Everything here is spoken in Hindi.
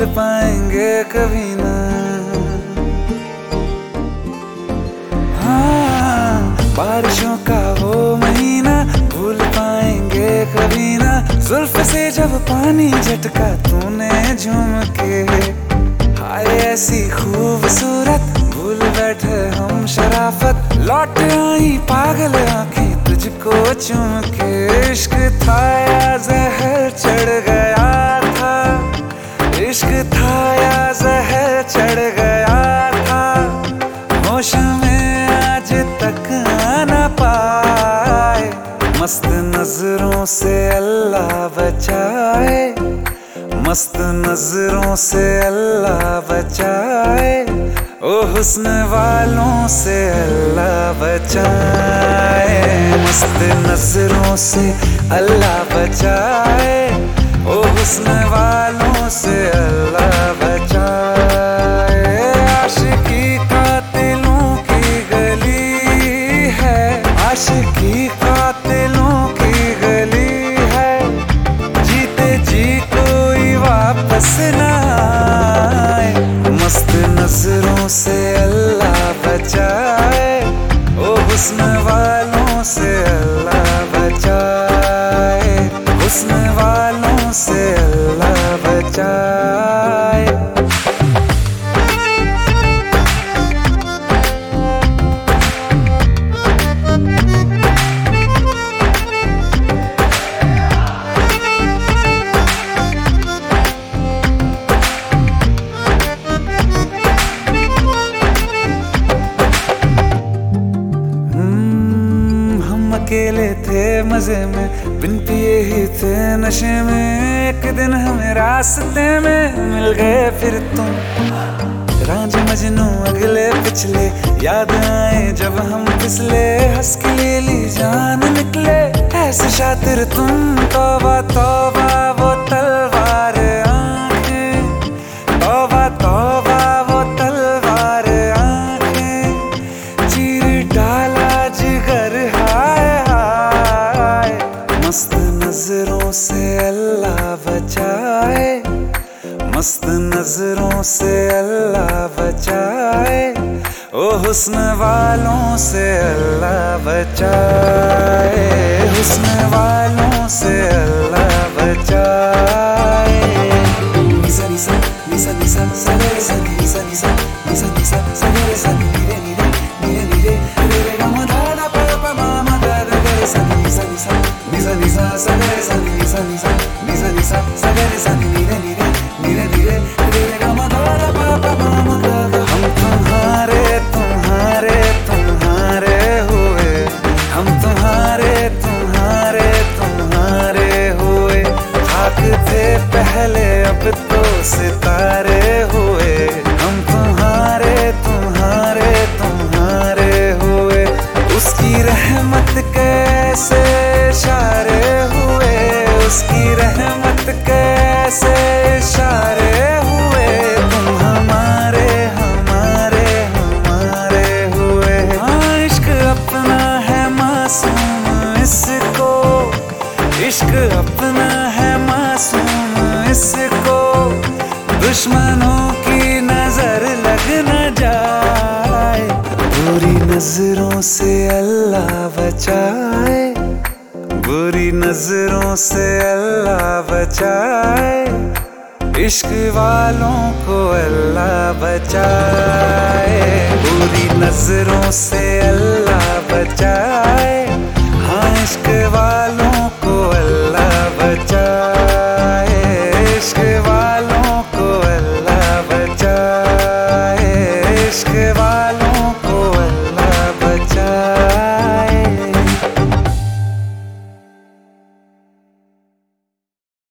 भूल पाएंगे कभी ना। हाँ, बारिशों का वो महीना भूल पाएंगे कभी ना। जुल्फ से जब पानी झटका तूने झूम के, हाय ऐसी खूबसूरत भूल बैठे हम शराफत। लौट आई पागल आंखें तुझको चूम के। इश्क था या जहर चढ़ गया था, इश्क था या जहर चढ़ गया था। होश में आज तक आना पाए, मस्त नजरों से अल्लाह बचाए, मस्त नजरों से अल्लाह बचाए। ओ हुस्न वालों से अल्लाह बचाए, मस्त नजरों से अल्लाह बचाए। ओ हुस्न वालों से अल्लाह बचाए। आशिकी कातिलों की गली है, आशिकी कातिलों की गली है। जीते जी कोई वापस ना आए, मस्त नजरों से अल्लाह बचाए। ओ हुस्न वालों से अल्लाह बचाए, हुस्न वालों से अल्लाह बचाए। अकेले थे मजे में, बिन पिए ही थे नशे में। एक दिन हमें रास्ते में मिल गए फिर तुम, रांझ मजनू अगले पिछले याद आए जब हम फिसले। हंस के ले ली जान निकले ऐसे शातिर तुम। तौबा तौबा वो तलवार आंखें, तौबा तौबा वो तलवार आंखें। चीर डाला जिगर हाय हाय, मस्त नजरों से अल्लाह बचाए, मस्त नजरों से अल्लाह बचाए। ओ हुस्न वालों से अल्लाह बचाए, हुस्न वालों से अल्लाह बचाए। निसा निसा निसा निसा सरे सा निसा निसा निसा निसा सरे सा नीरे नीरे नीरे नीरे रे गा मा दा दा पा पा मा मा गा दा गा सा निसा निसा निसा निसा सरे सा निसा निसा निसा निसा सरे सा नीरे नीरे नीरे नीरे रे गा मा दा दा पा पा मा मा गा गा। हम तुम्हारे तुम्हारे तुम्हारे हुए, हम तुम्हारे तुम्हारे तुम्हारे हुए। खाक थे पहले अब तो सितारे हुए, हम तुम्हारे तुम्हारे तुम्हारे हुए। उसकी रहमत कैसे इशारे हुए, उसकी रहमत कैसे इशारे हुए। तुम हमारे हमारे हमारे हुए। हाँ, इश्क अपना है मासूम इसको, इश्क अपना है मासूम इसको। दुश्मनों की नजर लग न जाए, बुरी नजरों से अल्लाह बचाए, बुरी नजरों से अल्लाह बचाए। इश्क वालों को अल्लाह बचाए, बुरी नजरों से अल्लाह बचाए। हाँ, इश्क वालों को अल्लाह बचाए।